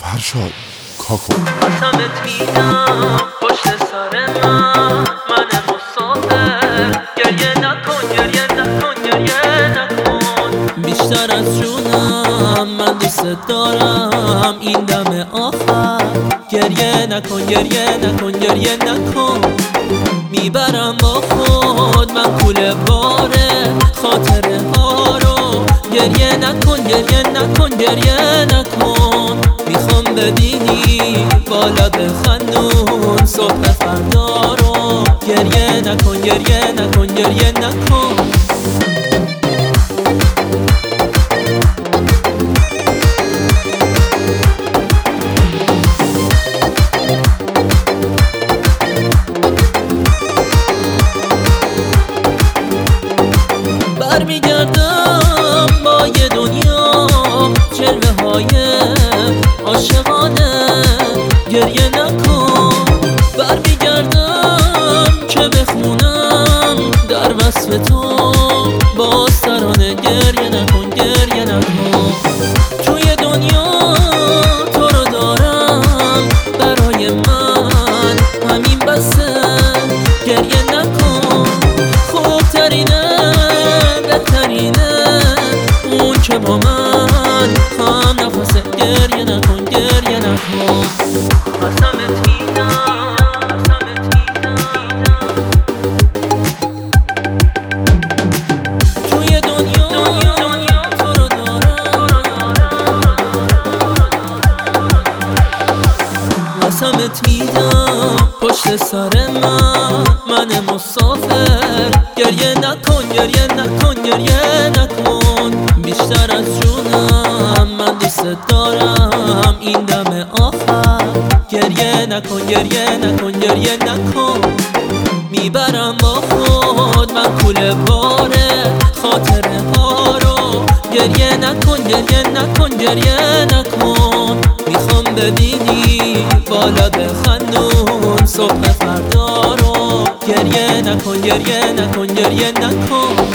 فرشاد کاکو قسمت میدم پشت سر من مسافر گریه نکن گریه نکن گریه نکن بیشتر از جونم من دوست دارم این دم آخر گریه نکن گریه نکن گریه نکن میبرم با خود من کوله باره خاطره ها رو گریه نکن گریه نکن گریه نکن میخوام ببینی بالا بخندون صبح فردا رو گریه نکن گریه نکن گریه نکن برمیگردم با یه دنیا جلوه های عاشقانه گریه نکن برمیگردم که بخونم در وصف تو باز ترانه گریه نکن گریه نکن توی دنیا تو رو دارم برای من همین بسه گریه نکن خوبترینه بهترینه اون که با من هم نفسه گریه نکن گریه نکن قسمت میدم توی دنیا تو رو دارم قسمت میدم پشت سر من مسافر گریه نکن گریه نکن گریه نکن بیشتر از جونم من دوست دارم این دم آخر گریه نکن گریه نکن گریه نکن میبرم با خود من کوله باره خاطره ها رو گریه نکن گریه نکن گریه نکن میخوام ببینی بالا بخندون صبح فردا رو گریه نکن گریه نکن گریه نکن